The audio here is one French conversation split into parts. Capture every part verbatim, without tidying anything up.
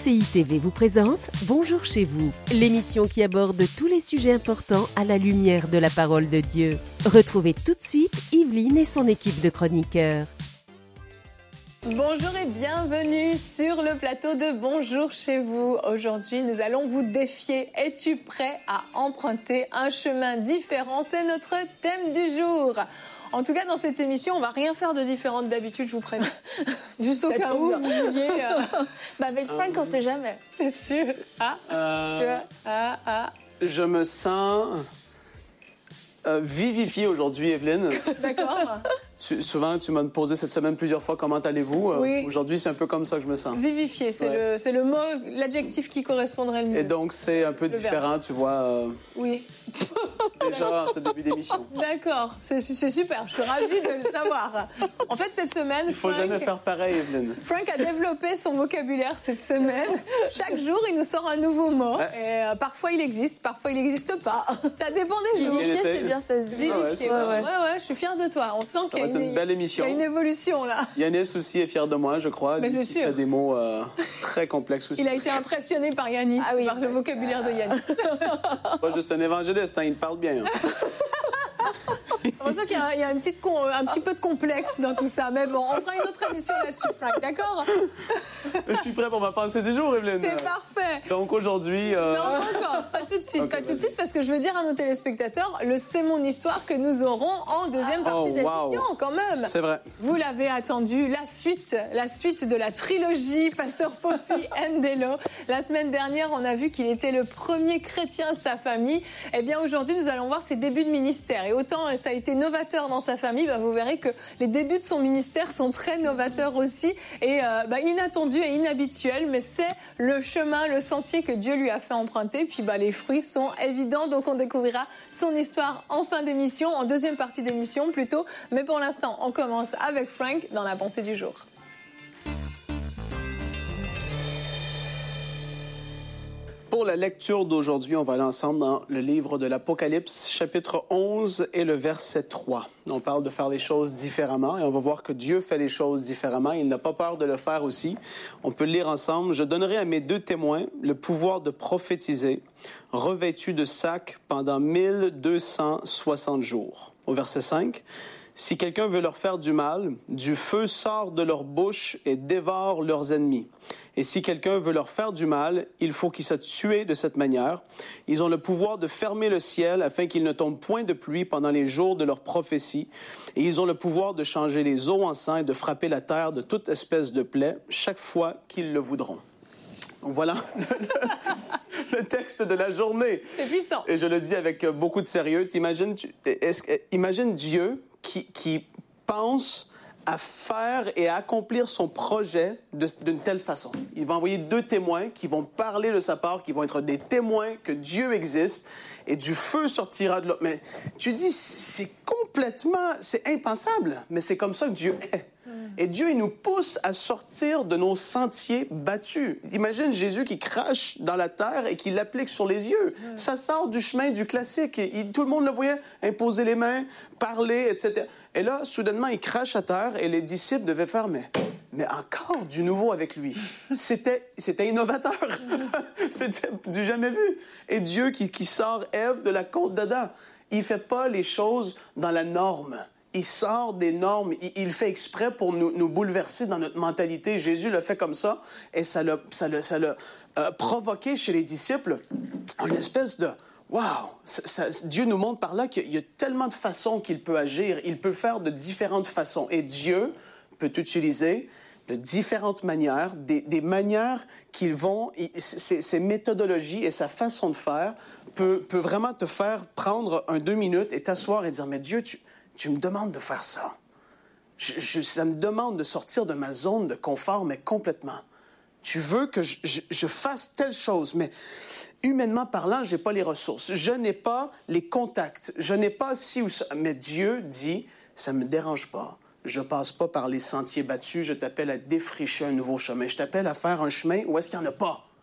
C I T V vous présente Bonjour chez vous, l'émission qui aborde tous les sujets importants à la lumière de la parole de Dieu. Retrouvez tout de suite Yveline et son équipe de chroniqueurs. Bonjour et bienvenue sur le plateau de Bonjour chez vous. Aujourd'hui, nous allons vous défier. Es-tu prêt à emprunter un chemin différent? C'est notre thème du jour. En tout cas, dans cette émission, on va rien faire de différent d'habitude, je vous préviens. Juste au cas où vous vouliez... Euh... Bah avec Frank, on sait jamais. C'est sûr. Ah, euh... tu vois. Ah, ah. Je me sens euh, vivifié aujourd'hui, Evelyne. D'accord. Tu, souvent, tu m'as posé cette semaine plusieurs fois comment allez-vous. Euh, oui. Aujourd'hui, c'est un peu comme ça que je me sens. Vivifié, c'est ouais. le, c'est le mot, l'adjectif qui correspondrait le mieux. Et donc, c'est un peu le différent, verbe. Tu vois. Euh, oui. Déjà, ce début d'émission. D'accord, c'est, c'est super, je suis ravie de le savoir. En fait, cette semaine, il faut Frank, jamais faire pareil, Evelyne. Frank a développé son vocabulaire cette semaine. Chaque jour, il nous sort un nouveau mot. Ouais. Et euh, parfois, il existe, parfois, il n'existe pas. Ça dépend des jours. Vivifier, c'est bien, ça se dit. Ah ouais, c'est ouais, ouais. ouais, ouais, je suis fière de toi. On sent ça qu'il y a va être une, une belle émission. Il y a une évolution, là. Yanis aussi est fier de moi, je crois. Mais lui, c'est qui sûr. fait des mots euh, très complexes aussi. Il a été impressionné par Yanis, ah oui, par le vocabulaire de Yanis. Pas juste un évangéliste, hein, il parle bien. Hein. On sent qu'il y a, il y a une petite con, un petit peu de complexe dans tout ça. Mais bon, on fera une autre émission là-dessus, Frank, d'accord? Je suis prêt pour ma pensée du jour, Evelyne. C'est parfait. Donc aujourd'hui... Euh... Non, encore, pas tout de suite, okay, pas tout de suite, parce que je veux dire à nos téléspectateurs, le C'est mon histoire que nous aurons en deuxième partie oh, d'émission, wow. quand même. C'est vrai. Vous l'avez attendu, la suite, la suite de la trilogie Pasteur Fofi Ndelo. La semaine dernière, on a vu qu'il était le premier chrétien de sa famille. Eh bien, aujourd'hui, nous allons voir ses débuts de ministère. Et autant ça a été novateur dans sa famille, bah, vous verrez que les débuts de son ministère sont très novateurs aussi et euh, bah, inattendus et inhabituels, mais c'est le chemin, le sentier que Dieu lui a fait emprunter. Puis bah, les fruits sont évidents, donc on découvrira son histoire en fin d'émission, en deuxième partie d'émission plutôt. Mais pour l'instant, on commence avec Frank dans la pensée du jour. Pour la lecture d'aujourd'hui, on va aller ensemble dans le livre de l'Apocalypse, chapitre onze et le verset trois. On parle de faire les choses différemment et on va voir que Dieu fait les choses différemment. Il n'a pas peur de le faire aussi. On peut le lire ensemble. « Je donnerai à mes deux témoins le pouvoir de prophétiser, revêtus de sacs pendant mille deux cent soixante jours. » Au verset cinq. « Si quelqu'un veut leur faire du mal, du feu sort de leur bouche et dévore leurs ennemis. Et si quelqu'un veut leur faire du mal, il faut qu'ils soient tués de cette manière. Ils ont le pouvoir de fermer le ciel afin qu'il ne tombe point de pluie pendant les jours de leur prophétie. Et ils ont le pouvoir de changer les eaux en sang et de frapper la terre de toute espèce de plaie chaque fois qu'ils le voudront. » Donc voilà le texte de la journée. C'est puissant. Et je le dis avec beaucoup de sérieux. T'imagines, tu, est-ce, imagine Dieu qui, qui pense à faire et à accomplir son projet de, d'une telle façon. Il va envoyer deux témoins qui vont parler de sa part, qui vont être des témoins que Dieu existe, et du feu sortira de là. Mais tu dis, c'est complètement, c'est impensable, mais c'est comme ça que Dieu est. Et Dieu, il nous pousse à sortir de nos sentiers battus. Imagine Jésus qui crache dans la terre et qui l'applique sur les yeux. Mm. Ça sort du chemin du classique. Il, tout le monde le voyait imposer les mains, parler, et cetera. Et là, soudainement, il crache à terre et les disciples devaient faire, mais, mais encore du nouveau avec lui. C'était, c'était innovateur. C'était du jamais vu. Et Dieu qui, qui sort Ève de la côte d'Adam, il ne fait pas les choses dans la norme. Il sort des normes, il, il fait exprès pour nous, nous bouleverser dans notre mentalité. Jésus le fait comme ça, et ça l'a, ça l'a, ça l'a euh, provoqué chez les disciples une espèce de « wow ». Dieu nous montre par là qu'il y a tellement de façons qu'il peut agir, il peut faire de différentes façons. Et Dieu peut utiliser de différentes manières, des, des manières qu'ils vont... Ces méthodologies et sa façon de faire peut, peut vraiment te faire prendre un deux minutes et t'asseoir et dire « mais Dieu, tu... Tu me demandes de faire ça. Je, je, ça me demande de sortir de ma zone de confort, mais complètement. Tu veux que je, je, je fasse telle chose, mais humainement parlant, je n'ai pas les ressources. Je n'ai pas les contacts. Je n'ai pas ci ou ça. Mais Dieu dit, ça ne me dérange pas. Je ne passe pas par les sentiers battus. Je t'appelle à défricher un nouveau chemin. Je t'appelle à faire un chemin où est-ce qu'il n'y en a pas.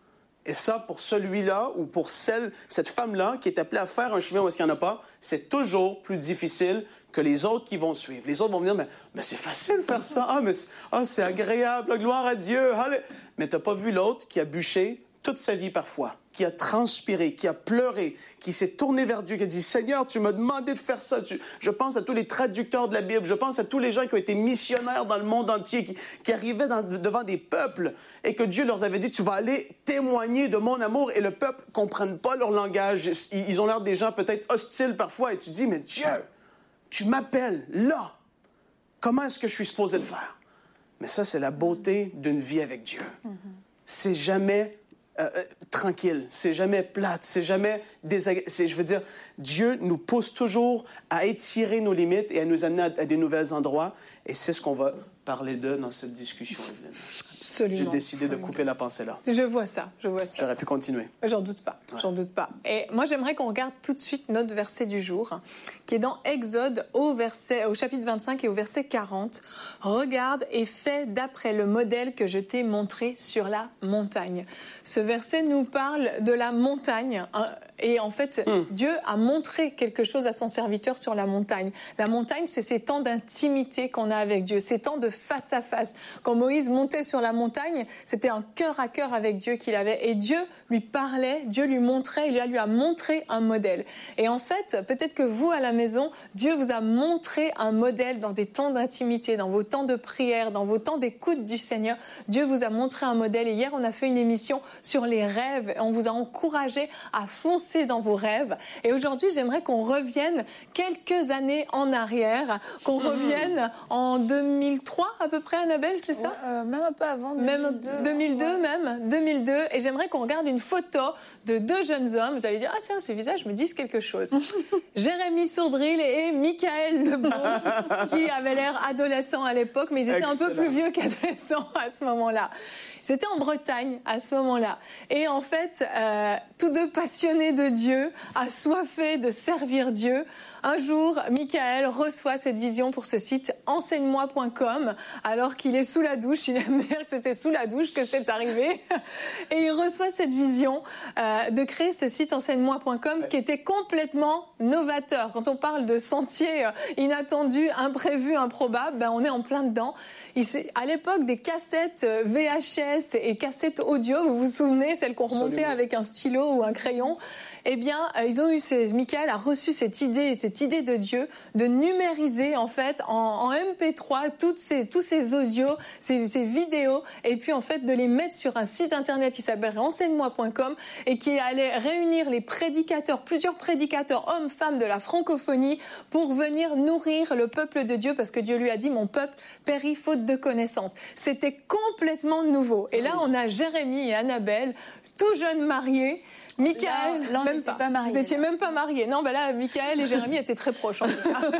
Et ça, pour celui-là ou pour celle, cette femme-là qui est appelée à faire un chemin où est-ce qu'il n'y en a pas, c'est toujours plus difficile que les autres qui vont suivre. Les autres vont me dire, mais, mais c'est facile de faire ça. Ah, mais ah, c'est agréable, gloire à Dieu. Allez. Mais tu n'as pas vu l'autre qui a bûché toute sa vie parfois, qui a transpiré, qui a pleuré, qui s'est tourné vers Dieu, qui a dit, Seigneur, tu m'as demandé de faire ça. Tu... Je pense à tous les traducteurs de la Bible, je pense à tous les gens qui ont été missionnaires dans le monde entier, qui, qui arrivaient dans, devant des peuples et que Dieu leur avait dit, tu vas aller témoigner de mon amour, et le peuple ne comprenne pas leur langage. Ils, ils ont l'air des gens peut-être hostiles parfois, et tu dis, mais Dieu, tu m'appelles là. Comment est-ce que je suis supposé le faire? Mais ça, c'est la beauté d'une vie avec Dieu. Mm-hmm. C'est jamais... Euh, euh, tranquille, c'est jamais plate, c'est jamais désagréable. Je veux dire, Dieu nous pousse toujours à étirer nos limites et à nous amener à, à des nouveaux endroits. Et c'est ce qu'on va parler de dans cette discussion, Evelyne. Absolument. J'ai décidé de couper la pensée là. Je vois ça, je vois ça. J'aurais pu continuer. J'en doute pas, ouais. j'en doute pas. Et moi, j'aimerais qu'on regarde tout de suite notre verset du jour, qui est dans Exode, au, verset, au chapitre vingt-cinq et au verset quarante. Regarde et fais d'après le modèle que je t'ai montré sur la montagne. Ce verset nous parle de la montagne. Hein, et en fait, mm. Dieu a montré quelque chose à son serviteur sur la montagne. La montagne, c'est ces temps d'intimité qu'on a avec Dieu, ces temps de face à face. Quand Moïse montait sur la montagne, c'était un cœur à cœur avec Dieu qu'il avait. Et Dieu lui parlait, Dieu lui montrait, il lui a montré un modèle. Et en fait, peut-être que vous, à la maison, Dieu vous a montré un modèle dans des temps d'intimité, dans vos temps de prière, dans vos temps d'écoute du Seigneur. Dieu vous a montré un modèle. Et hier, on a fait une émission sur les rêves. Et on vous a encouragé à foncer dans vos rêves. Et aujourd'hui, j'aimerais qu'on revienne quelques années en arrière, qu'on revienne en deux mille trois à peu près, Annabelle, c'est ça? Ouais, euh, même un peu avant, deux mille deux. Même deux mille deux, ouais. même, deux mille deux. Et j'aimerais qu'on regarde une photo de deux jeunes hommes. Vous allez dire, ah tiens, ces visages me disent quelque chose. Jérémy Sourdril et Michael Lebon, qui avaient l'air adolescents à l'époque, mais ils étaient Excellent. un peu plus vieux qu'adolescents à ce moment-là. C'était en Bretagne à ce moment-là. Et en fait, euh, tous deux passionnés de Dieu, assoiffés de servir Dieu. Un jour, Michael reçoit cette vision pour ce site enseigne moi point com, alors qu'il est sous la douche. Il aime dire que c'était sous la douche que c'est arrivé. Et il reçoit cette vision euh, de créer ce site enseigne moi point com ouais. qui était complètement novateur. Quand on parle de sentiers inattendus, imprévus, improbables, ben on est en plein dedans. Il, à l'époque, des cassettes V H S et cassettes audio, vous vous souvenez, celles qu'on remontait Absolument. avec un stylo ou un crayon, eh bien, ils ont eu, ces, Michael a reçu cette idée, cette idée de Dieu, de numériser, en fait, en, en M P trois, toutes ces, tous ces audios, ces, ces vidéos, et puis, en fait, de les mettre sur un site internet qui s'appellerait enseigne moi point com et qui allait réunir les prédicateurs, plusieurs prédicateurs, hommes, femmes de la francophonie, pour venir nourrir le peuple de Dieu, parce que Dieu lui a dit, mon peuple périt faute de connaissances. C'était complètement nouveau. Et là, on a Jérémy et Annabelle, tout jeunes mariés. Michael, là, là, même pas. pas mariés. Vous étiez même pas mariés. Non, ben là, Michael et Jérémy étaient très proches en tout cas.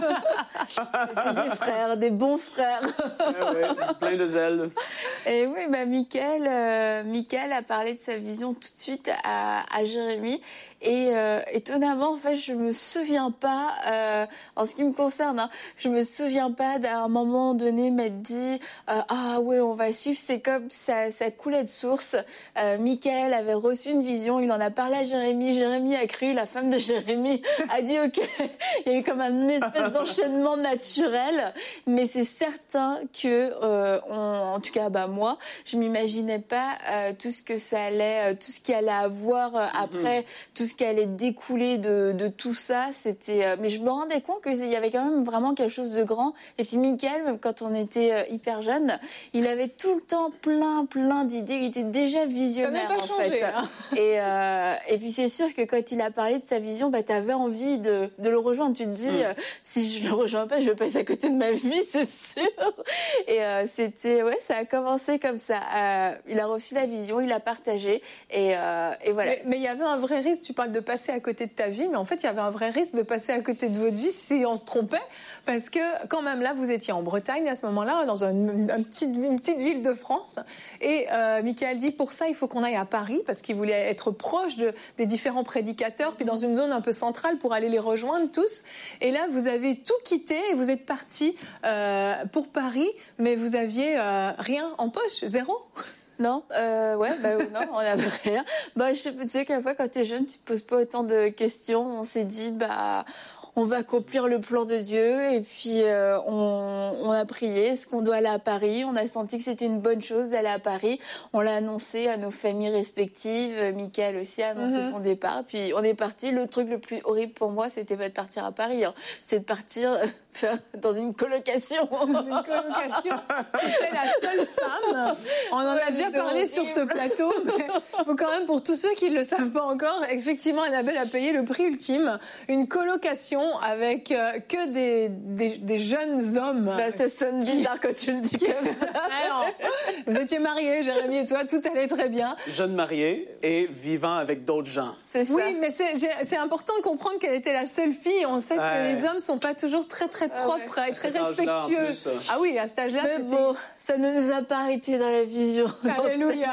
C'était des frères, des bons frères. Ouais, ouais, plein de zèle. Et oui, bah, Michael, euh, Michael a parlé de sa vision tout de suite à, à Jérémy. Et euh, étonnamment, en fait, je me souviens pas, euh, en ce qui me concerne, hein, je me souviens pas d'à un moment donné m'être dit euh, ah ouais, on va suivre. C'est comme ça, ça coulait de source. Euh, Michael avait reçu une vision, il en a parlé à Jérémy. Jérémy a cru, la femme de Jérémy a dit ok. Il y a eu comme un espèce d'enchaînement naturel, mais c'est certain que, euh, on, en tout cas, bah moi, je m'imaginais pas euh, tout ce que ça allait, euh, tout ce qu'il allait avoir euh, après, mm-hmm. tout ce qui allait découler de, de tout ça, c'était. Euh, mais je me rendais compte qu'il y avait quand même vraiment quelque chose de grand. Et puis Michael, même quand on était euh, hyper jeune, il avait tout le temps plein, plein d'idées. Il était déjà visionnaire ça n'a pas en changé, fait. Hein. Et euh, et puis c'est sûr que quand il a parlé de sa vision, bah t'avais envie de de le rejoindre. Tu te dis mm. euh, si je le rejoins pas, je vais passer à côté de ma vie, c'est sûr. Et euh, c'était ouais, ça a commencé comme ça. Euh, il a reçu la vision, il a partagé et euh, et voilà. Mais, mais il y avait un vrai risque. Tu parles de passer à côté de ta vie, mais en fait, il y avait un vrai risque de passer à côté de votre vie si on se trompait, parce que quand même là, vous étiez en Bretagne à ce moment-là, dans un, un petit, une petite ville de France, et euh, Michael dit pour ça, il faut qu'on aille à Paris, parce qu'il voulait être proche de, des différents prédicateurs, puis dans une zone un peu centrale pour aller les rejoindre tous. Et là, vous avez tout quitté et vous êtes parti euh, pour Paris, mais vous aviez euh, rien en poche, zéro. Non, euh, ouais, bah non, on n'avait rien. Bah, je sais, tu sais qu'à fois, quand t'es jeune, tu te poses pas autant de questions. On s'est dit, bah, on va accomplir le plan de Dieu. Et puis, euh, on, on a prié. Est-ce qu'on doit aller à Paris? On a senti que c'était une bonne chose d'aller à Paris. On l'a annoncé à nos familles respectives. Michael aussi a annoncé mm-hmm. son départ. Puis, on est parti. Le truc le plus horrible pour moi, c'était pas de partir à Paris. Hein. C'est de partir faire dans une colocation. Dans une colocation. J'étais la seule femme. On en ouais, a déjà parlé horrible. Sur ce plateau. Mais il faut quand même, pour tous ceux qui ne le savent pas encore, effectivement, Annabelle a payé le prix ultime. Une colocation avec euh, que des, des, des jeunes hommes. Bah, ça sonne bizarre quand tu le dis comme ça. Alors, vous étiez mariés, Jérémy et toi, tout allait très bien. Jeune marié et vivant avec d'autres gens. C'est ça. Oui, mais c'est, c'est important de comprendre qu'elle était la seule fille. On sait ouais. que les hommes ne sont pas toujours très, très propres ah ouais. et très respectueux. Plus, ah oui, à cet âge-là, mais c'était... bon, ça ne nous a pas arrêté dans la vision. Alléluia.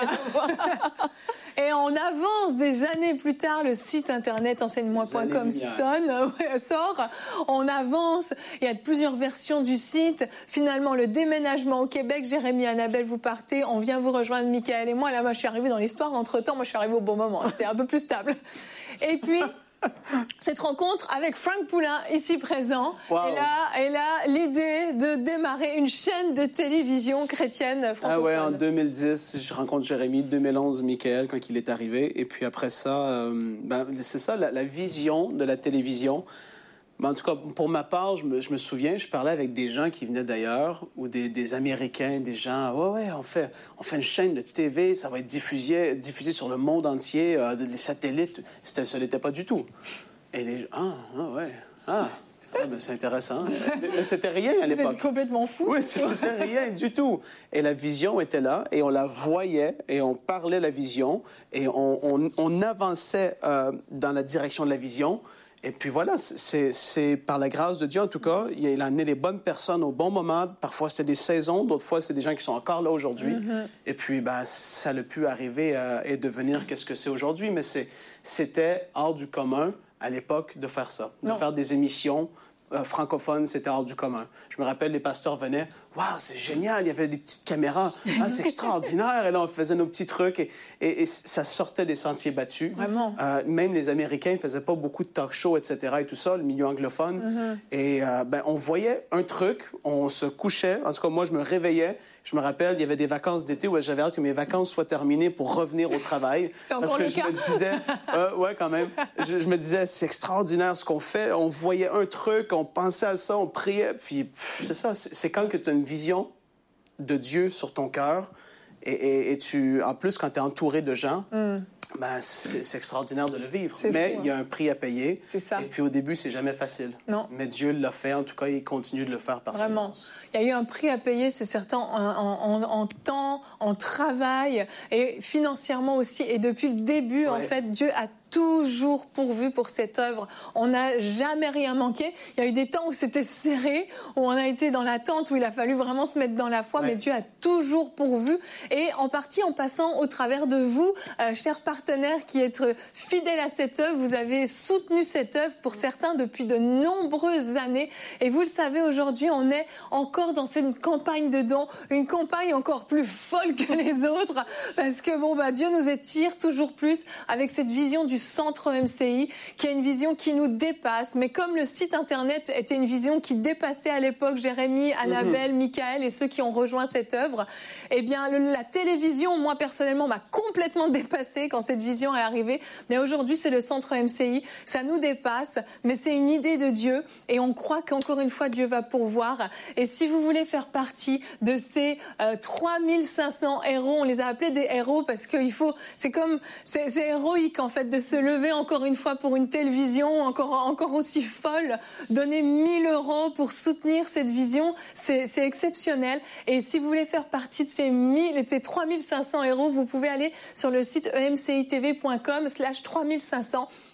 Et on avance des années plus tard, le site internet enseigne-moi point com sonne, sort. On avance, il y a plusieurs versions du site. Finalement, le déménagement au Québec, Jérémy et Annabelle, vous partez, on vient vous rejoindre, Michael et moi. Là, moi, je suis arrivée dans l'histoire. Entre-temps, moi, je suis arrivée au bon moment. C'était un peu plus stable. Et puis... cette rencontre avec Franck Poulin, ici présent. Wow. Et là, et là, l'idée de démarrer une chaîne de télévision chrétienne francophone. Ah ouais, en deux mille dix, je rencontre Jérémy. deux mille onze, Michael, quand il est arrivé. Et puis après ça, euh, ben, c'est ça, la, la vision de la télévision. Ben, en tout cas, pour ma part, je me, je me souviens, je parlais avec des gens qui venaient d'ailleurs, ou des, des Américains, des gens, ouais, ouais, on fait, on fait une chaîne de T V, ça va être diffusé, diffusé sur le monde entier, euh, les satellites. C'était, ça n'était pas du tout. Et les gens, ah, ah ouais, ah, ah ben, c'est intéressant. Mais, mais c'était rien à l'époque. C'était complètement fou. Oui, c'était rien du tout. Et la vision était là, et on la voyait, et on parlait la vision, et on, on, on avançait euh, dans la direction de la vision. Et puis voilà, c'est, c'est par la grâce de Dieu, en tout cas, il a amené les bonnes personnes au bon moment. Parfois, c'était des saisons, d'autres fois, c'est des gens qui sont encore là aujourd'hui. Mm-hmm. Et puis, ben, ça a pu arriver à, et devenir qu'est-ce que c'est aujourd'hui. Mais c'est, c'était hors du commun à l'époque de faire ça, de non. faire des émissions euh, francophones, c'était hors du commun. Je me rappelle, les pasteurs venaient, « Waouh, c'est génial, il y avait des petites caméras, ah, c'est extraordinaire! » Et là, on faisait nos petits trucs et, et, et ça sortait des sentiers battus. Vraiment? Euh, même les Américains ne faisaient pas beaucoup de talk shows, et cetera et tout ça, le milieu anglophone. Mm-hmm. Et euh, ben, on voyait un truc, on se couchait, en tout cas, moi, je me réveillais. Je me rappelle, il y avait des vacances d'été où j'avais hâte que mes vacances soient terminées pour revenir au travail. C'est encore parce que le je cas. me disais, euh, ouais, quand même. Je, je me disais, c'est extraordinaire ce qu'on fait. On voyait un truc, on pensait à ça, on priait. Puis pff, c'est ça, c'est, c'est quand que tu as une vision de Dieu sur ton cœur et, et, et tu, en plus, quand tu es entouré de gens, mm. ben, c'est, c'est extraordinaire de le vivre. C'est Mais fou, il y a un prix à payer. C'est ça. Et puis au début, c'est jamais facile. Non. Mais Dieu l'a fait. En tout cas, il continue de le faire par Vraiment. Il y a eu un prix à payer, c'est certain, en, en, en temps, en travail et financièrement aussi. Et depuis le début, ouais. en fait, Dieu a toujours pourvu pour cette œuvre. On n'a jamais rien manqué. Il y a eu des temps où c'était serré, où on a été dans l'attente, où il a fallu vraiment se mettre dans la foi, ouais. mais Dieu a toujours pourvu. Et en partie en passant au travers de vous, euh, chers partenaires qui êtes fidèles à cette œuvre, vous avez soutenu cette œuvre pour certains depuis de nombreuses années. Et vous le savez, aujourd'hui, on est encore dans cette campagne de dons, une campagne encore plus folle que les autres, parce que bon, bah, Dieu nous étire toujours plus avec cette vision du Centre M C I, qui a une vision qui nous dépasse. Mais comme le site Internet était une vision qui dépassait à l'époque Jérémy, Annabelle, mm-hmm. Michael et ceux qui ont rejoint cette œuvre, eh bien, le, la télévision, moi, personnellement, m'a complètement dépassée quand cette vision est arrivée. Mais aujourd'hui, c'est le Centre M C I. Ça nous dépasse, mais c'est une idée de Dieu et on croit qu'encore une fois, Dieu va pourvoir. Et si vous voulez faire partie de ces euh, trois mille cinq cents héros, on les a appelés des héros parce qu'il faut, c'est comme, c'est, c'est héroïque, en fait, de se lever encore une fois pour une télévision encore, encore aussi folle, donner mille euros pour soutenir cette vision, c'est, c'est exceptionnel. Et si vous voulez faire partie de ces, mille, de ces trois mille cinq cents héros, vous pouvez aller sur le site e m c i t v point com slash trois mille cinq cents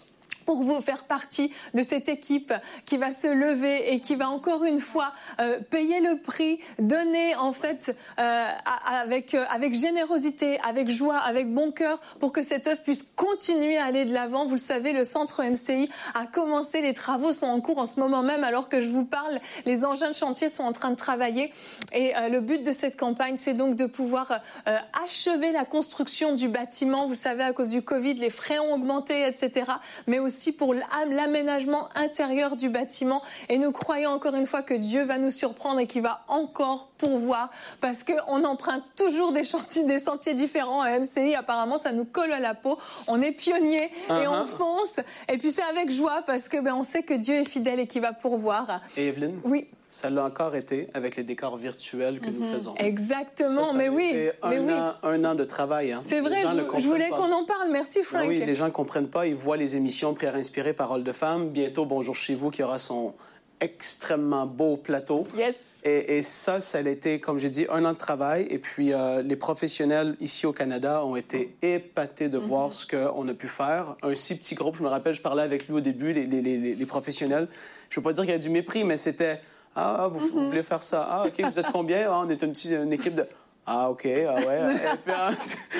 pour vous faire partie de cette équipe qui va se lever et qui va encore une fois euh, payer le prix, donner en fait euh, avec, euh, avec générosité, avec joie, avec bon cœur pour que cette œuvre puisse continuer à aller de l'avant. Vous le savez, le centre M C I a commencé, les travaux sont en cours en ce moment même alors que je vous parle. Les engins de chantier sont en train de travailler et euh, le but de cette campagne, c'est donc de pouvoir euh, achever la construction du bâtiment. Vous savez, à cause du Covid, les frais ont augmenté, et cetera. Mais aussi pour l'aménagement intérieur du bâtiment. Et nous croyons encore une fois que Dieu va nous surprendre et qu'il va encore pourvoir parce qu'on emprunte toujours des chantiers, des sentiers différents à M C I. Apparemment, ça nous colle à la peau. On est pionniers uh-huh. et on fonce. Et puis c'est avec joie parce que ben, on sait que Dieu est fidèle et qu'il va pourvoir. Et Evelyne? Oui. Ça l'a encore été avec les décors virtuels que mm-hmm. nous faisons. Exactement, ça, ça mais oui. Un, mais oui. An, un an de travail. Hein. C'est vrai, je, je voulais qu'on en parle. Merci, Frank. Ben oui, les gens ne comprennent pas. Ils voient les émissions Prières inspirées, Paroles de femmes. Bientôt, Bonjour chez vous, qui aura son extrêmement beau plateau. Yes. Et, et ça, ça a été, comme j'ai dit, un an de travail. Et puis, euh, les professionnels ici au Canada ont été épatés de mm-hmm. voir ce qu'on a pu faire. Un si petit groupe, je me rappelle, je parlais avec lui au début, les, les, les, les professionnels. Je ne veux pas dire qu'il y a du mépris, mais c'était... Ah, vous, mm-hmm. vous voulez faire ça? Ah, OK, vous êtes combien? Ah, on est une, petite, une équipe de... Ah, OK, ah ouais. Et puis, hein,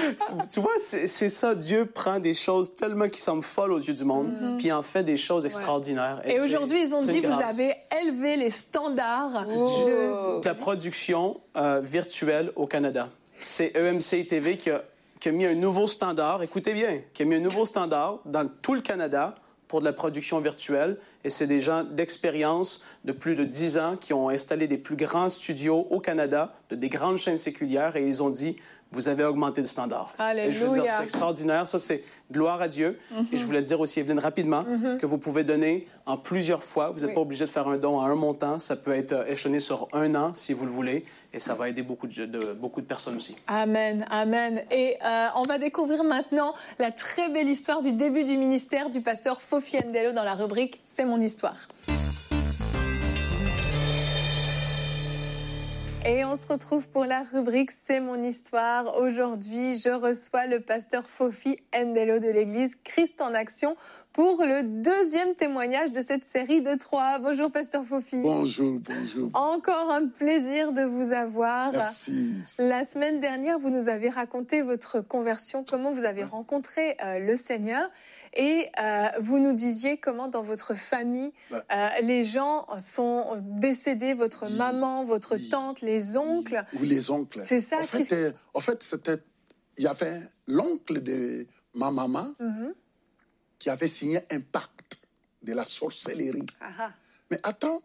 tu vois, c'est, c'est ça. Dieu prend des choses tellement qui semblent folles aux yeux du monde, mm-hmm. puis en fait des choses extraordinaires. Ouais. Et, et aujourd'hui, ils ont dit, vous avez élevé les standards oh. de... de la production euh, virtuelle au Canada. C'est E M C I T V qui a, qui a mis un nouveau standard, écoutez bien, qui a mis un nouveau standard dans tout le Canada pour de la production virtuelle. Et c'est des gens d'expérience de plus de dix ans qui ont installé des plus grands studios au Canada, de des grandes chaînes séculières, et ils ont dit, vous avez augmenté le standard. Alléluia. Et je veux dire, c'est extraordinaire. Ça, c'est gloire à Dieu. Mm-hmm. Et je voulais te dire aussi, Evelyne, rapidement, mm-hmm. que vous pouvez donner en plusieurs fois. Vous n'êtes oui. pas obligé de faire un don à un montant. Ça peut être échelonné sur un an, si vous le voulez. Et ça va aider beaucoup de, de, beaucoup de personnes aussi. Amen, amen. Et euh, on va découvrir maintenant la très belle histoire du début du ministère du pasteur Fofi Ndelo dans la rubrique « C'est mon histoire ». Et on se retrouve pour la rubrique « C'est mon histoire ». Aujourd'hui, je reçois le pasteur Fofi Ndelo de l'église Christ en Action pour le deuxième témoignage de cette série de trois. Bonjour, pasteur Fofi. Bonjour, bonjour. Encore un plaisir de vous avoir. Merci. La semaine dernière, vous nous avez raconté votre conversion, comment vous avez rencontré euh, le Seigneur. Et euh, vous nous disiez comment dans votre famille, euh, les gens sont décédés, votre oui, maman, votre oui, tante, les oncles. Oui, les oncles. C'est ça. En fait, euh, en fait c'était, il y avait l'oncle de ma maman mm-hmm. qui avait signé un pacte de la sorcellerie. Aha. Mais attends,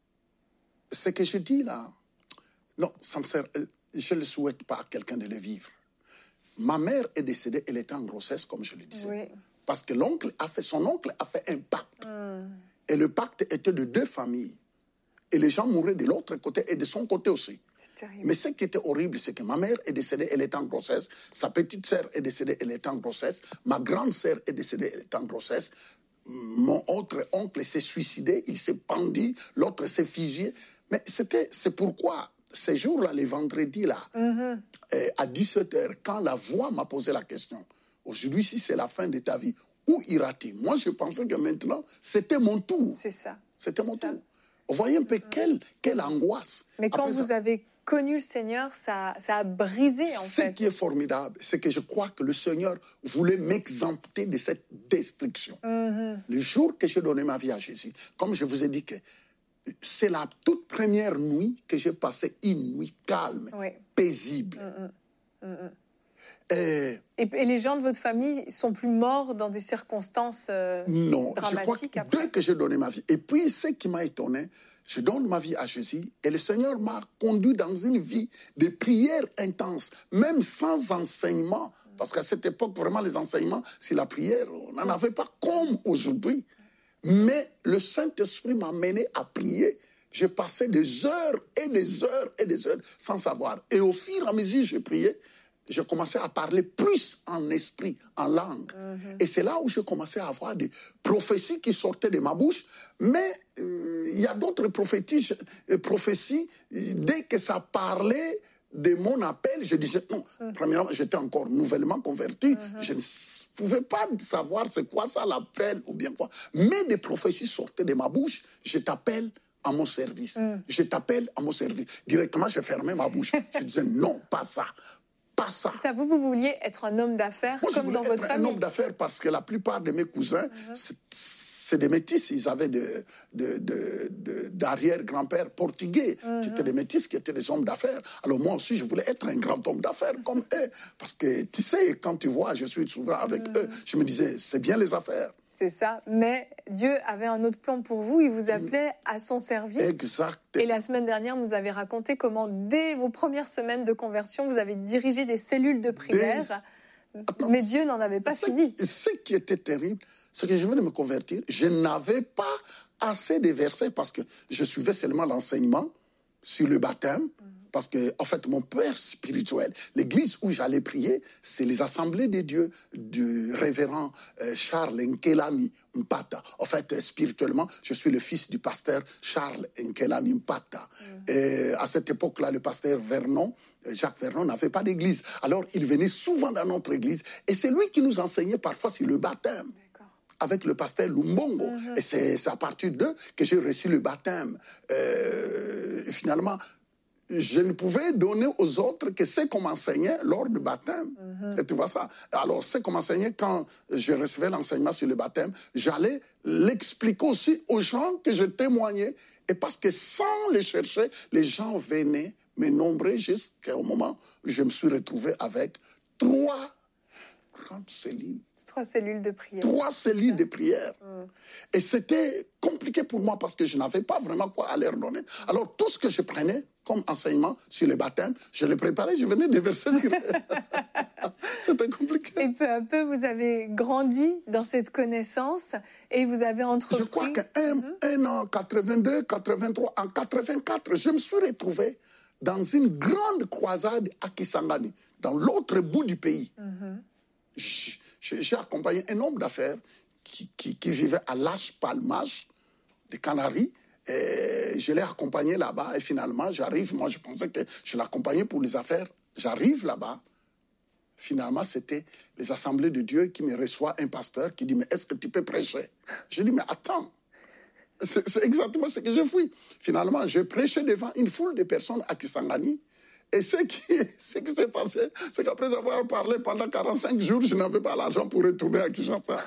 ce que je dis là, non, ça me sert, je ne le souhaite pas à quelqu'un de le vivre. Ma mère est décédée, elle était en grossesse, comme je le disais. Oui. Parce que l'oncle a fait, son oncle a fait un pacte. Mm. Et le pacte était de deux familles. Et les gens mouraient de l'autre côté et de son côté aussi. Mais ce qui était horrible, c'est que ma mère est décédée, elle est en grossesse. Sa petite sœur est décédée, elle est en grossesse. Ma grande sœur est décédée, elle est en grossesse. Mon autre oncle s'est suicidé, il s'est pendu, l'autre s'est fusillé. Mais c'était, c'est pourquoi, ces jours-là, les vendredis, là, mm-hmm. euh, à dix-sept heures, quand la voix m'a posé la question, aujourd'hui, si c'est la fin de ta vie, où iras-tu? Moi, je pensais que maintenant, c'était mon tour. C'est ça. C'était mon ça. tour. Vous voyez un peu mm-hmm. quelle, quelle angoisse. Mais quand Après vous ça, avez connu le Seigneur, ça, ça a brisé, en ce fait. Ce qui est formidable, c'est que je crois que le Seigneur voulait m'exempter de cette destruction. Mm-hmm. Le jour que j'ai donné ma vie à Jésus, comme je vous ai dit que c'est la toute première nuit que j'ai passé une nuit calme, oui. paisible. Mm-hmm. Mm-hmm. Et... Et, et les gens de votre famille sont plus morts dans des circonstances euh, non, dramatiques? Non, je crois que après. dès que j'ai donné ma vie. Et puis, ce qui m'a étonné, je donne ma vie à Jésus et le Seigneur m'a conduit dans une vie de prière intense, même sans enseignement. Parce qu'à cette époque, vraiment, les enseignements, c'est la prière, on n'en avait pas comme aujourd'hui. Mais le Saint-Esprit m'a mené à prier. J'ai passé des heures et des heures et des heures sans savoir. Et au fur et à mesure que j'ai prié, j'ai commencé à parler plus en esprit, en langue. Mm-hmm. Et c'est là où j'ai commencé à avoir des prophéties qui sortaient de ma bouche. Mais il euh, y a d'autres prophéties, euh, prophéties, dès que ça parlait de mon appel, je disais non. Mm. Premièrement, j'étais encore nouvellement converti. Mm-hmm. Je ne pouvais pas savoir c'est quoi ça l'appel ou bien quoi. Mais des prophéties sortaient de ma bouche. Je t'appelle à mon service. Mm. Je t'appelle à mon service. Directement, je fermais ma bouche. Je disais non, pas ça. Pas ça. Ça, vous, vous vouliez être un homme d'affaires Moi, comme dans votre être famille. Un homme d'affaires parce que la plupart de mes cousins, mm-hmm. c'est, c'est des métis. Ils avaient de, de, de, de, d'arrière-grand-père portugais. Mm-hmm. C'était des métis qui étaient des hommes d'affaires. Alors moi aussi, je voulais être un grand homme d'affaires comme eux. Parce que, tu sais, quand tu vois, je suis souvent avec mm-hmm. eux, je me disais, c'est bien les affaires. C'est ça. Mais Dieu avait un autre plan pour vous. Il vous appelait à son service. Exact. Et la semaine dernière, vous nous avez raconté comment, dès vos premières semaines de conversion, vous avez dirigé des cellules de prière. Des... Attends, mais Dieu n'en avait pas ce, fini. Ce qui était terrible, c'est que je venais de me convertir. Je n'avais pas assez de versets parce que je suivais seulement l'enseignement sur le baptême. Mm. Parce que, en fait, mon père spirituel, l'église où j'allais prier, c'est les assemblées des dieux du révérend euh, Charles Nkelami Mpata. En fait, euh, spirituellement, je suis le fils du pasteur Charles Nkelami Mpata. Mm. Et à cette époque-là, le pasteur Vernon, Jacques Vernon, n'avait pas d'église. Alors, il venait souvent dans notre église et c'est lui qui nous enseignait parfois sur le baptême. Avec le pasteur Lumbongo. Mm-hmm. Et c'est, c'est à partir d'eux que j'ai reçu le baptême. Euh, et finalement, je ne pouvais donner aux autres que ce qu'on m'enseignait lors du baptême. Mm-hmm. Et tu vois ça? Alors, ce qu'on m'enseignait quand je recevais l'enseignement sur le baptême, j'allais l'expliquer aussi aux gens que je témoignais. Et parce que sans les chercher, les gens venaient me nombrer jusqu'au moment où je me suis retrouvé avec trois grandes cellules. Trois cellules de prière. Trois cellules de prière. Mm. Et c'était compliqué pour moi parce que je n'avais pas vraiment quoi à leur donner. Alors, tout ce que je prenais comme enseignement sur le baptême, je le préparais, je venais déverser sur C'était compliqué. Et peu à peu, vous avez grandi dans cette connaissance et vous avez entrepris... Je crois qu'en mm-hmm. en quatre-vingt-deux, quatre-vingt-trois, en quatre-vingt-quatre, je me suis retrouvé dans une grande croisade à Kisangani, dans l'autre bout du pays. Mm-hmm. Je, J'ai accompagné un homme d'affaires qui, qui, qui vivait à Las Palmas, des Canaries. Et je l'ai accompagné là-bas et finalement, j'arrive. Moi, je pensais que je l'accompagnais pour les affaires. J'arrive là-bas. Finalement, c'était les assemblées de Dieu qui me reçoit un pasteur qui dit « Mais est-ce que tu peux prêcher ?» Je dis « Mais attends, c'est, c'est exactement ce que j'ai fait. » Finalement, j'ai prêché devant une foule de personnes à Kisangani. Et ce qui, ce qui s'est passé, c'est qu'après avoir parlé pendant quarante-cinq jours, je n'avais pas l'argent pour retourner à Kinshasa.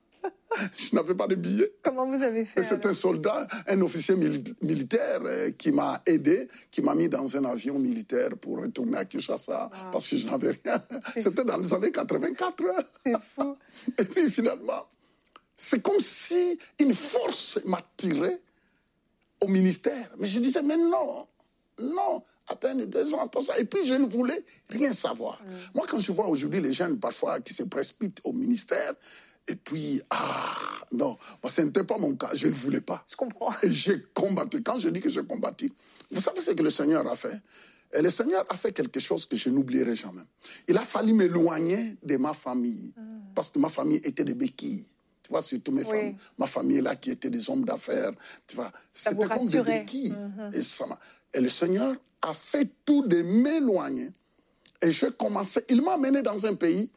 Je n'avais pas de billets. Comment vous avez fait? Et c'est un soldat, un officier mili- militaire euh, qui m'a aidé, qui m'a mis dans un avion militaire pour retourner à Kinshasa, wow. Parce que je n'avais rien. C'est C'était fou. Dans les années quatre-vingt-quatre. C'est fou. Et puis finalement, c'est comme si une force m'a tiré au ministère. Mais je disais, mais non, non, à peine deux ans pour ça. Et puis je ne voulais rien savoir. Mm. Moi, quand je vois aujourd'hui les jeunes parfois qui se précipitent au ministère, et puis, ah, non, moi, ce n'était pas mon cas, je ne voulais pas. Je comprends. Et j'ai combattu. Quand je dis que j'ai combattu, vous savez ce que le Seigneur a fait? Et le Seigneur a fait quelque chose que je n'oublierai jamais. Il a fallu m'éloigner de ma famille, mm. parce que ma famille était des béquilles. Tu vois, surtout mes oui. familles, ma famille là qui était des hommes d'affaires, tu vois, ça c'était comme des béquilles. Mm-hmm. Et, ça et le Seigneur a fait tout de m'éloigner. Et je commençais, il m'a amené dans un pays...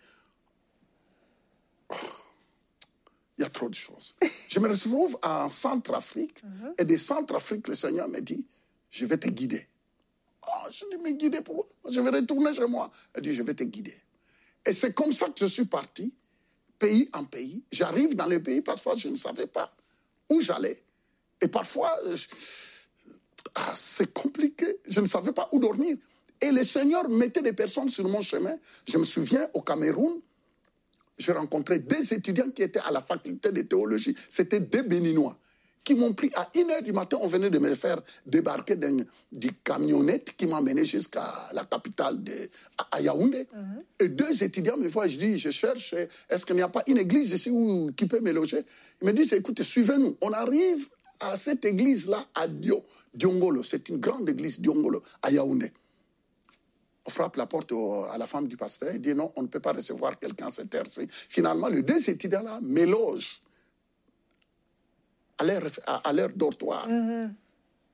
Oh, il y a trop de choses. Je me retrouve en Centrafrique, mm-hmm. et de Centrafrique, le Seigneur me dit, je vais te guider. Oh, je dis, mais guider pour Je vais retourner chez moi. Il dit, je vais te guider. Et c'est comme ça que je suis parti, pays en pays. J'arrive dans le pays, parfois je ne savais pas où j'allais. Et parfois, je... ah, c'est compliqué. Je ne savais pas où dormir. Et le Seigneur mettait des personnes sur mon chemin. Je me souviens, au Cameroun, j'ai rencontré deux étudiants qui étaient à la faculté de théologie. C'était deux Béninois qui m'ont pris à une heure du matin. On venait de me faire débarquer d'un du camionnette qui m'a mené jusqu'à la capitale, de, à Yaoundé. Mm-hmm. Et deux étudiants me voient. Je dis, je cherche, est-ce qu'il n'y a pas une église ici où, qui peut me loger? Ils me disent, écoutez, suivez-nous. On arrive à cette église-là, à Dio, Diongolo. C'est une grande église, Diongolo, à Yaoundé. On frappe la porte au, à la femme du pasteur. Il dit non, on ne peut pas recevoir quelqu'un à cette heure-ci. Finalement, les deux étudiants-là m'élogent à leur, à, à leur dortoir. Mm-hmm.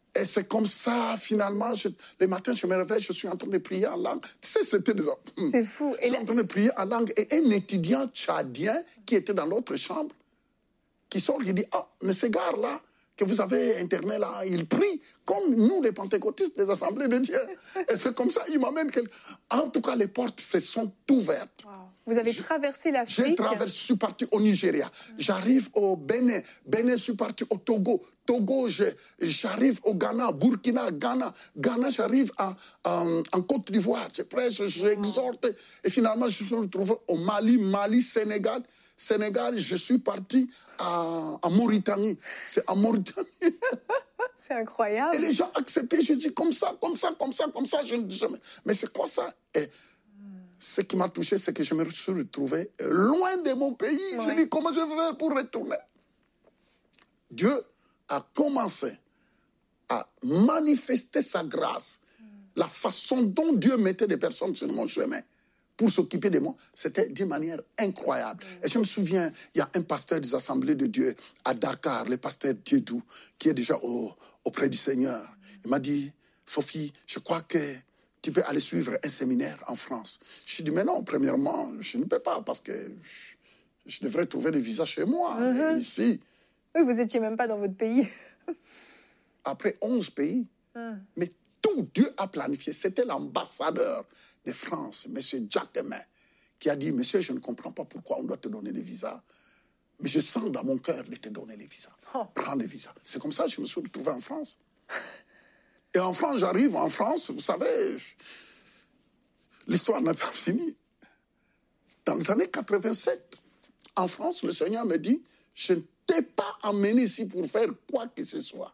Et c'est comme ça, finalement, je, les matins, je me réveille, je suis en train de prier en langue. Tu sais, c'était des... C'est fou. Je suis en train de prier en langue. Et un étudiant tchadien qui était dans l'autre chambre, qui sort, il dit, ah, mais ce gars-là, que vous avez interné là, il prie comme nous, les pentecôtistes, les assemblées de Dieu. Et c'est comme ça, il m'amène quelque... En tout cas, les portes se sont ouvertes. Wow. Vous avez je, traversé l'Afrique. J'ai traversé, je suis parti au Nigeria. Mmh. J'arrive au Bénin. Bénin, je suis parti au Togo. Togo, j'arrive au Ghana. Burkina, Ghana. Ghana, j'arrive en, en, en Côte d'Ivoire. Je prêche, j'exhorte. Mmh. Et finalement, je me suis retrouvé au Mali, Mali, Sénégal. Sénégal, je suis parti à, à Mauritanie. C'est à Mauritanie. C'est incroyable. Et les gens acceptaient. Je dis comme ça, comme ça, comme ça, comme ça. Je ne dis jamais. Mais c'est quoi ça? Et ce qui m'a touché, c'est que je me suis retrouvé loin de mon pays. Ouais. Je dis, comment je vais faire pour retourner? Dieu a commencé à manifester sa grâce. Mm. La façon dont Dieu mettait des personnes sur mon chemin pour s'occuper de moi, c'était d'une manière incroyable. Mm. Et je me souviens, il y a un pasteur des Assemblées de Dieu à Dakar, le pasteur Diédou, qui est déjà au, auprès du Seigneur. Mm. Il m'a dit, Fofi, je crois que tu peux aller suivre un séminaire en France. Je lui ai dit, mais non, premièrement, je ne peux pas parce que je, je devrais trouver le visa chez moi. Mm-hmm. Mais ici... Oui, vous n'étiez même pas dans votre pays. Après onze pays, mm. mais tout Dieu a planifié. C'était l'ambassadeur de France, M. Jacquemin, qui a dit, monsieur, je ne comprends pas pourquoi on doit te donner des visas, mais je sens dans mon cœur de te donner les visas. Oh. Prends les visas. C'est comme ça que je me suis retrouvé en France. Et en France, j'arrive en France, vous savez, l'histoire n'a pas fini. Dans les années quatre-vingt-sept, en France, le Seigneur me dit, je ne t'ai pas amené ici pour faire quoi que ce soit.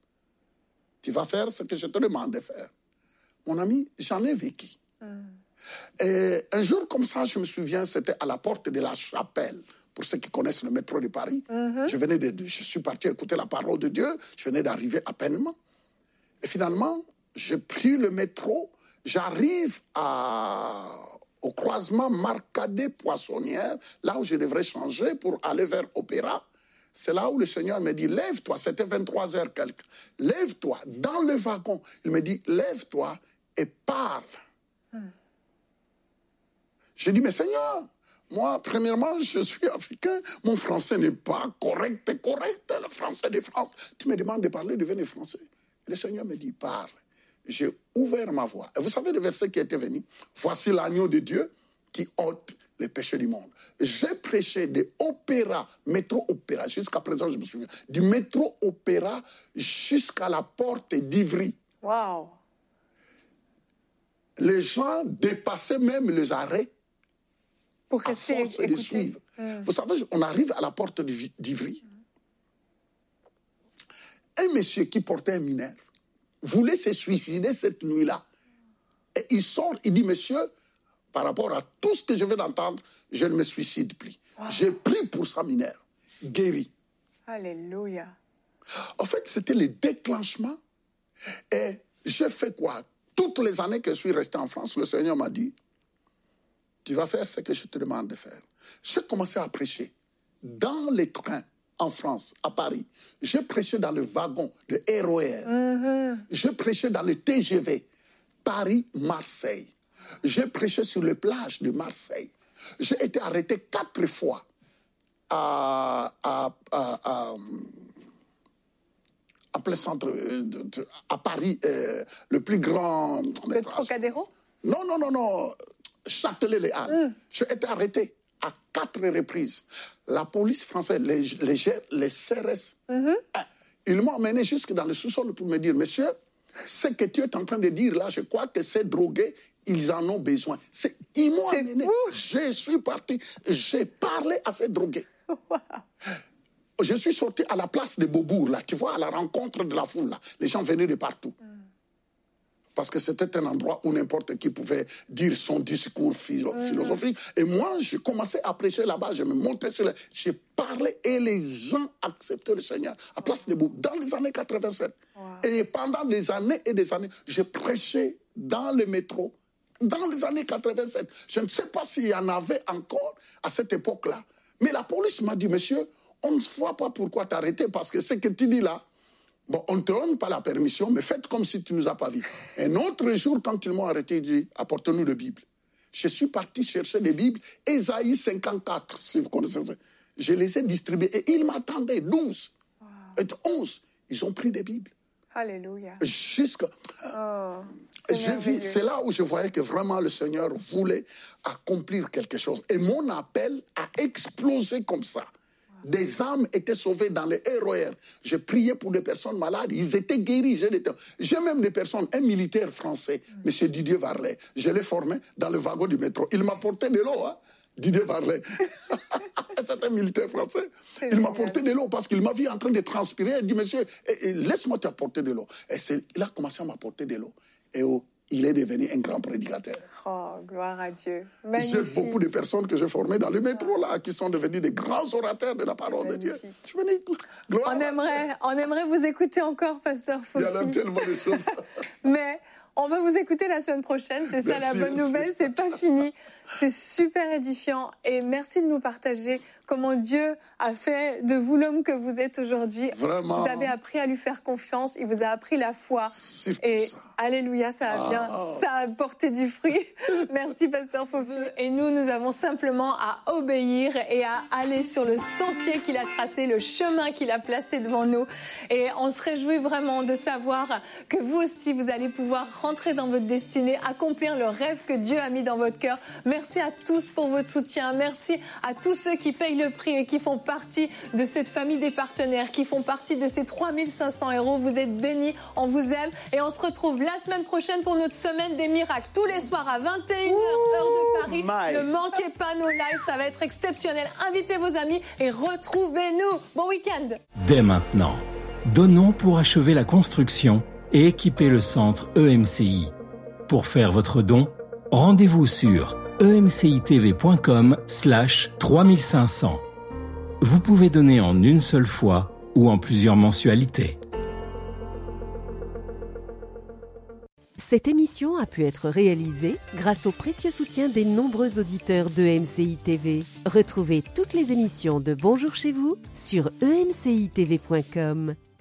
Tu vas faire ce que je te demande de faire. Mon ami, j'en ai vécu. Mm. Et un jour comme ça, je me souviens, c'était à la porte de la Chapelle. Pour ceux qui connaissent le métro de Paris, mm-hmm. je, venais de, je suis parti écouter la parole de Dieu. Je venais d'arriver à peine. Et finalement, j'ai pris le métro. J'arrive à, au croisement Marcadet-Poissonnière, là où je devrais changer pour aller vers Opéra. C'est là où le Seigneur me dit, lève-toi, c'était vingt-trois heures quelque. Lève-toi dans le wagon. Il me dit, lève-toi et parle. Hmm. J'ai dit, mais Seigneur, moi, premièrement, je suis africain, mon français n'est pas correct, correct, le français de France. Tu me demandes de parler, devenez français. Et le Seigneur me dit, parle. J'ai ouvert ma voix. Et vous savez le verset qui était venu? Voici l'agneau de Dieu qui ôte les péchés du monde. J'ai prêché de opéra, métro-opéra, jusqu'à présent, je me souviens, du métro-opéra jusqu'à la porte d'Ivry. Wow. Les gens dépassaient même les arrêts pour rester à force de suivre. Mmh. Vous savez, on arrive à la porte d'Ivry. Mmh. Un monsieur qui portait un minerve voulait se suicider cette nuit-là. Et il sort, il dit, monsieur, par rapport à tout ce que je viens d'entendre, je ne me suicide plus. Wow. J'ai pris pour sa minerve, guéri. Alléluia. En fait, c'était le déclenchement. Et j'ai fait quoi? Toutes les années que je suis resté en France, le Seigneur m'a dit, tu vas faire ce que je te demande de faire. J'ai commencé à prêcher dans les trains en France, à Paris. J'ai prêché dans le wagon, le R O R. Mm-hmm. J'ai prêché dans le T G V, Paris-Marseille. J'ai prêché sur les plages de Marseille. J'ai été arrêté quatre fois à, à, à, à, à plein centre, de, de, à Paris, euh, le plus grand... Le Trocadéro? Non, non, non, non. Châtelet-Les-Halles. Mm. J'ai été arrêté à quatre reprises. La police française, les, les, les C R S, mm-hmm. ils m'ont emmené jusque dans le sous-sol pour me dire, monsieur, ce que tu es en train de dire là, je crois que ces drogués, ils en ont besoin. C'est, ils m'ont amené. Je suis parti, j'ai parlé à ces drogués. Wow. Je suis sorti à la place de Beaubourg, là, tu vois, à la rencontre de la foule, là. Les gens venaient de partout. Mm. Parce que c'était un endroit où n'importe qui pouvait dire son discours philo- mm. philosophique. Et moi, j'ai commencé à prêcher là-bas, je me montais sur les... J'ai parlé et les gens acceptaient le Seigneur à place de Beaubourg, dans les années quatre-vingt-sept. Wow. Et pendant des années et des années, j'ai prêché dans le métro, dans les années quatre-vingt-sept. Je ne sais pas s'il y en avait encore à cette époque-là. Mais la police m'a dit, monsieur, on ne voit pas pourquoi t'arrêter, parce que ce que tu dis là, Bon, on ne te donne pas la permission, mais faites comme si tu ne nous as pas vus. Un autre jour, quand ils m'ont arrêté, ils dit, apportez-nous la Bible. Je suis parti chercher des Bibles, Ésaïe cinquante-quatre, si vous connaissez ça. Je les ai distribués et ils m'attendaient, douze, wow. et onze. Ils ont pris des Bibles. Alléluia. Jusqu'à... Oh, c'est là où je voyais que vraiment le Seigneur voulait accomplir quelque chose. Et mon appel a explosé comme ça. Wow. Des âmes étaient sauvées dans les R O R. J'ai prié pour des personnes malades. Ils étaient guéris. J'ai même des personnes, un militaire français, mm. M. Didier Varlet. Je l'ai formé dans le wagon du métro. Il m'a porté de l'eau, hein. Didier Varlet, c'est un militaire français. Il m'a porté de l'eau parce qu'il m'a vu en train de transpirer. Il dit, monsieur, laisse-moi t'apporter de l'eau. Et il a commencé à m'apporter de l'eau. Et oh, il est devenu un grand prédicateur. Oh, gloire à Dieu. J'ai beaucoup de personnes que j'ai formées dans le métro, là, qui sont devenues des grands orateurs de la parole de Dieu. Je me dis, gloire on aimerait, on aimerait vous écouter encore, Pasteur Fofi. Il y a tellement de choses. Mais... on va vous écouter la semaine prochaine, c'est ça la bonne nouvelle, c'est pas fini. C'est super édifiant et merci de nous partager comment Dieu a fait de vous l'homme que vous êtes aujourd'hui. Vraiment. Vous avez appris à lui faire confiance, il vous a appris la foi. Et ça. Alléluia, ça a bien, ah. ça a porté du fruit. Merci Pasteur Fofi. Et nous, nous avons simplement à obéir et à aller sur le sentier qu'il a tracé, le chemin qu'il a placé devant nous. Et on se réjouit vraiment de savoir que vous aussi, vous allez pouvoir rentrer dans votre destinée, accomplir le rêve que Dieu a mis dans votre cœur. Merci à tous pour votre soutien. Merci à tous ceux qui payent le prix et qui font partie de cette famille des partenaires, qui font partie de ces trois mille cinq cents euros. Vous êtes bénis, on vous aime et on se retrouve la semaine prochaine pour notre semaine des miracles. Tous les soirs à vingt et une heures, heure de Paris. My. Ne manquez pas nos lives, ça va être exceptionnel. Invitez vos amis et retrouvez-nous. Bon week-end. Dès maintenant, donnons pour achever la construction et équiper le centre E M C I. Pour faire votre don, rendez-vous sur emcitv.com slash 3500. Vous pouvez donner en une seule fois ou en plusieurs mensualités. Cette émission a pu être réalisée grâce au précieux soutien des nombreux auditeurs de E M C I T V. Retrouvez toutes les émissions de Bonjour chez vous sur e m c i t v point com.